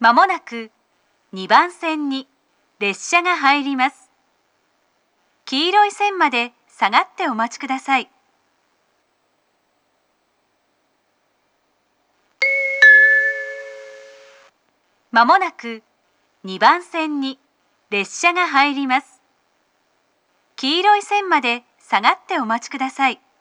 まもなく2番線に列車が入ります。黄色い線まで下がってお待ちください。まもなく2番線に列車が入ります。黄色い線まで下がってお待ちください。